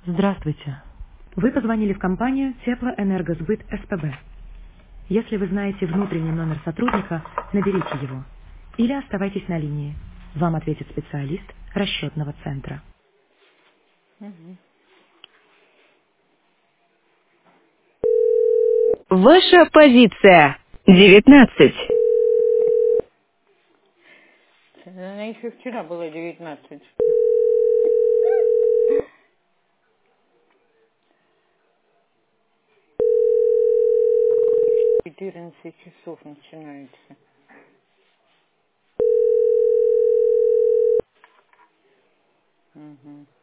Здравствуйте. Вы позвонили в компанию Теплоэнергосбыт СПБ. Если вы знаете внутренний номер сотрудника, наберите его. Или оставайтесь на линии. Вам ответит специалист расчетного центра. Мгм. Ваша позиция 19. Она еще вчера была 19. 14 часов начинается. Мгм.